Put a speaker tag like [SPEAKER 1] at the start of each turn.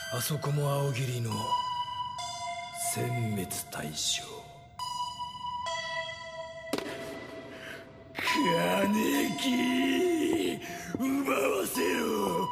[SPEAKER 1] あそこも青霧の殲滅対象。金木奪わせろ。